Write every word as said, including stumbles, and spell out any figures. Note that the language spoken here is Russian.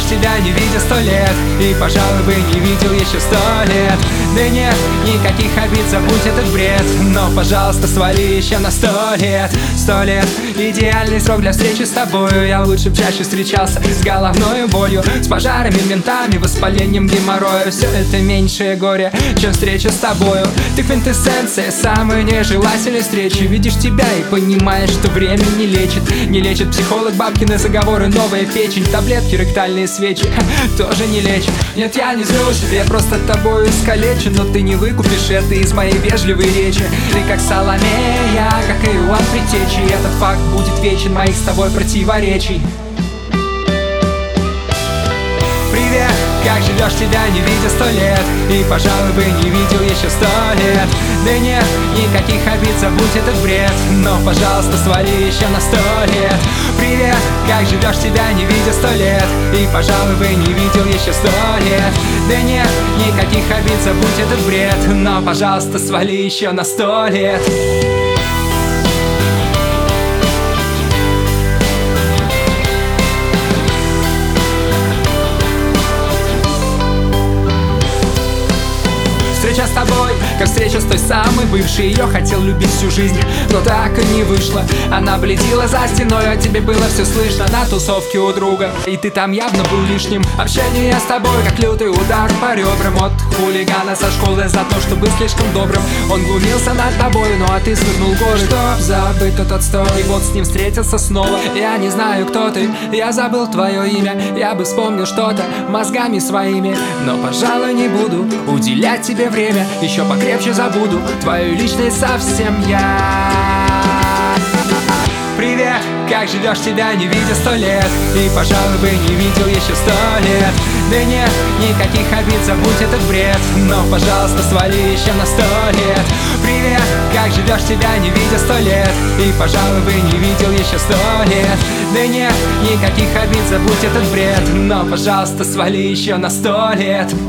тебя, не видя сто лет, и, пожалуй, бы не видел еще сто лет. Да нет, никаких обид, забудь этот бред, но, пожалуйста, свали еще на сто лет. Сто лет — идеальный срок для встречи с тобою. Я лучше б чаще встречался с головной болью, с пожарами, ментами, воспалением геморроя. Все это меньшее горе, чем встреча с тобою. Ты квинтэссенция самой нежелательной встречи. Видишь тебя и понимаешь, что время не лечит. Не лечит психолог, бабкины заговоры, новая печень, таблетки, ректальные свечи тоже не лечит. Нет, я не злюсь, я просто тобою искалечен, но ты не выкупишь это из моей вежливой речи. Ты как Соломея, как и Иоанн Предтечи, и этот факт будет вечен моих с тобой противоречий. Привет, как живешь, тебя не видя сто лет, и, пожалуй, бы не видел еще сто лет. Да нет, никаких обид, забудь этот бред, но, пожалуйста, свали еще на сто лет. Привет, как живешь, тебя не видя сто лет, и, пожалуй, бы не видел еще сто лет. Да нет, никаких обид, забудь этот бред, но, пожалуйста, свали еще на сто лет. Встреча с тобой, как встреча с той самой бывшей. Ее хотел любить всю жизнь, но так и не вышло. Она бледила за стеной, а тебе было все слышно на тусовке у друга, и ты там явно был лишним. Общение с тобой, как лютый удар по ребрам от хулигана со школы за то, что был слишком добрым. Он глумился над тобой, ну а ты свернул горы, чтоб забыть тот отстой. И вот с ним встретился снова. Я не знаю, кто ты, я забыл твое имя. Я бы вспомнил что-то мозгами своими, но, пожалуй, не буду уделять тебе время. Еще покрепче забуду твою личность совсем я. Привет, как живешь, тебя не видя сто лет, и, пожалуй, бы не видел еще сто лет. Да нет, никаких обид, забудь этот бред, но, пожалуйста, свали еще на сто лет. Привет, как живешь, тебя не видя сто лет, и, пожалуй, бы не видел еще сто лет. Да нет, никаких обид, забудь этот бред, но, пожалуйста, свали еще на сто лет.